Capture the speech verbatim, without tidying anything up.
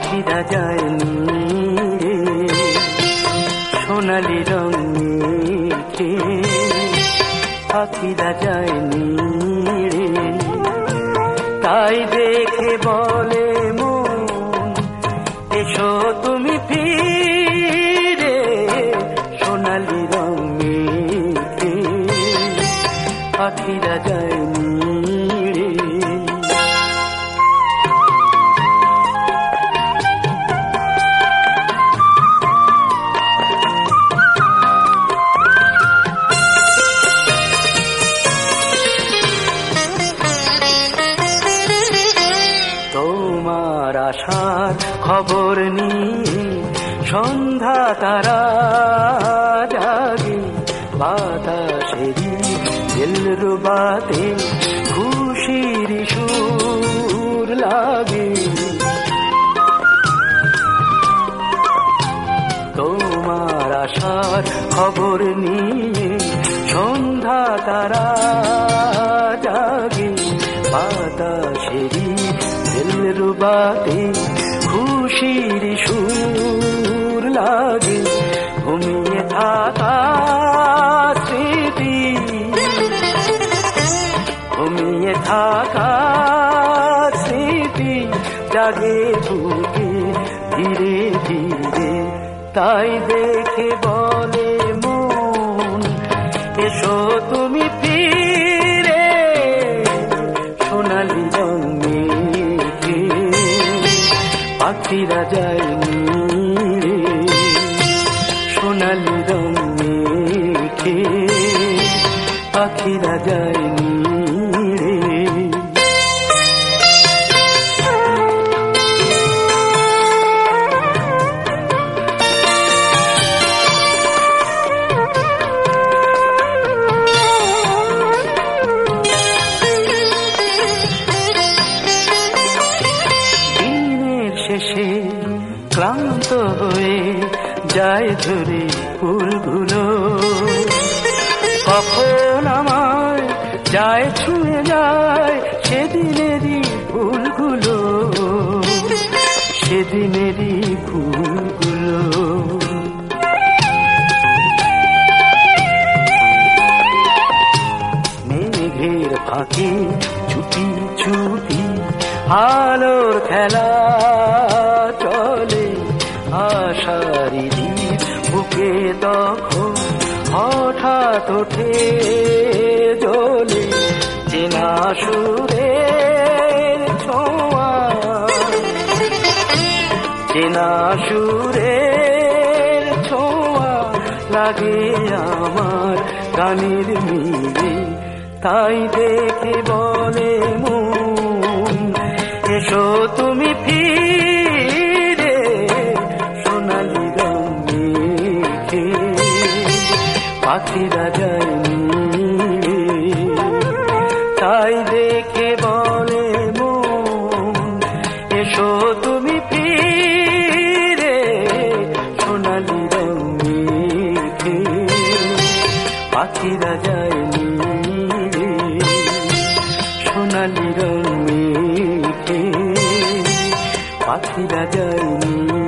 পাখিরা যায়নি সোনালি রং মেখে, পাখিরা যায়নি রে। তাই দেখে বলে মন এসো তুমি ফিরে, সোনালি রং মেখে পাখিরা যায়নি রে। তোমার আশার খবর নিয়ে সন্ধ্যা তারা জাগে, বাতাসেরি দিলরুবাতে খুশির সুর লাগে। তোমার আশার খবর নিয়ে সন্ধ্যা তারা জাগে, বাতাসেরি দিলরুবাতে খুশির সুর লাগে। ঘুমিয়ে থাকা স্মৃতি, ঘুমিয়ে থাকা স্মৃতি জাগে বুকে ধীরে ধীরে। তাই দেখে বলে মন এসো তুমি ফিরে, সোনালি রং মেখে পাখিরা যায়নি রে। সোনালি রং মেখে পাখিরা যায়নি রে। শেষে ক্লান্ত হয়ে যায় ঝরে ফুলগুলো, কখন আমায় যায় ছুঁয়ে যায় সেদিনেরই ফুলগুলো, সেদিনেরই ফুলগুলো। মেঘের ফাঁকে ছুটি ছুটি আলোর খেলা চলে, আশারি বুকে তখন হঠাৎ ওঠে জ্বলে। চেনা সুরের ছোঁয়া, চেনা সুরের ছোঁয়া লাগে আমার গানের মিলে। তাই দেখে বলে মন এসো তুমি ফিরে, সোনালি রং মেখে পাখিরা যায়নি রে। তাই দেখে বলে মন এসো তুমি ফিরে, সোনালি রং মেখে পাখিরা যায়নি রে। সোনালি রং মেখে পাখিরা যায়নি।